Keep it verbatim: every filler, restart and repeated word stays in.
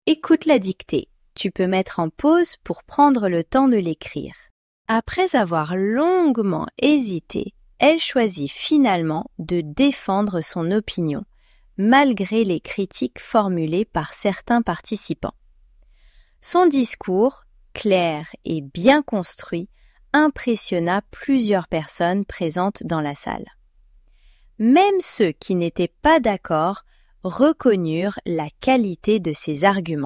Écoute la dictée. Tu peux mettre en pause pour prendre le temps de l'écrire. Après avoir longuement hésité, elle choisit finalement de défendre son opinion, malgré les critiques formulées par certains participants. Son discours, clair et bien construit, impressionna plusieurs personnes présentes dans la salle. Même ceux qui n'étaient pas d'accord reconnurent la qualité de ses arguments.